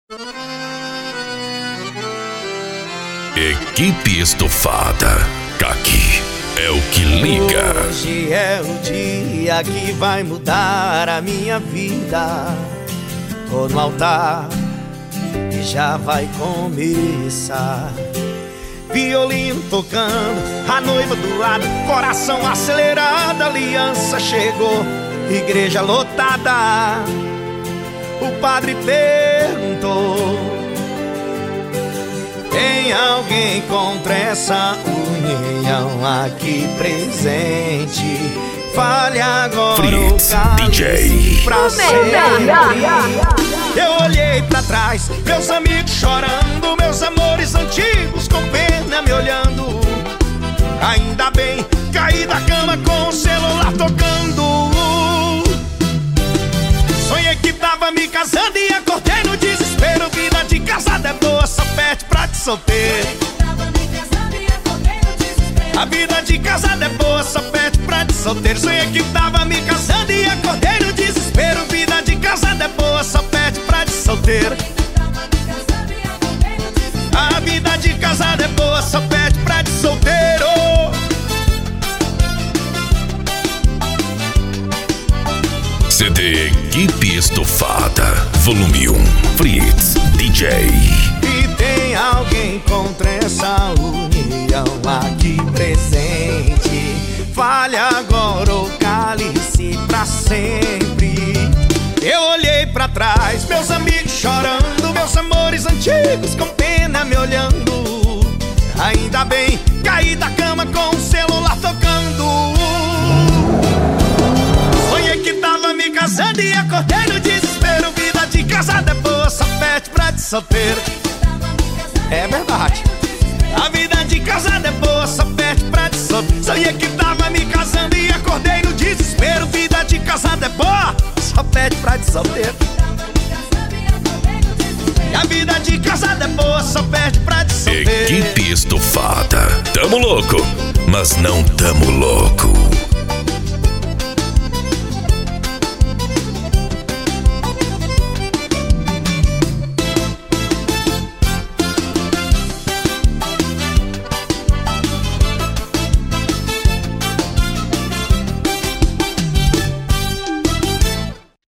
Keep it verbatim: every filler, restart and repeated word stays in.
Equipe Estofada, Caqui é o que liga. Hoje é o dia que vai mudar a minha vida. Tô no altar e já vai começar. Violino tocando, a noiva do lado, coração acelerado, aliança chegou, igreja lotada. O padre perguntou: tem alguém contra essa união aqui presente? Fale agora, Fritz, o D J pra sempre. Eu olhei pra trás, meus amigos chorando, meus amores antigos com pena me olhando. Ainda bem, caí da cama com o celular tocando. Sonhei que tava me casando e acordei no desespero. Vida de casada é boa, só perde pra de solteiro. A vida de casada é boa, só perde pra de solteiro. Sonhei que tava me casando e acordei no desespero. Vida de casada é boa, só perde pra de solteiro. A vida de casada é boa, só perde pra de solteiro. C D Equipe Estofada, volume um, Fritz, D J. E tem alguém contra essa união aqui presente? Fale agora ou cale-se pra sempre. Eu olhei pra trás, meus amigos chorando, meus amores antigos com pena me olhando. Ainda bem, caí da cama com o celular tocando. Sonhei que tava me casando e acordei no desespero. Vida de casada é boa, só perde pra de solteiro. É verdade. A vida de casada é boa, só perde pra de solteiro. Sonhei que tava me casando e acordei no desespero. Vida de casada é boa, só perde pra de solteiro. E a vida de casada é boa, só perde pra de solteiro. Equipe Estofada, tamo louco, mas não tamo louco.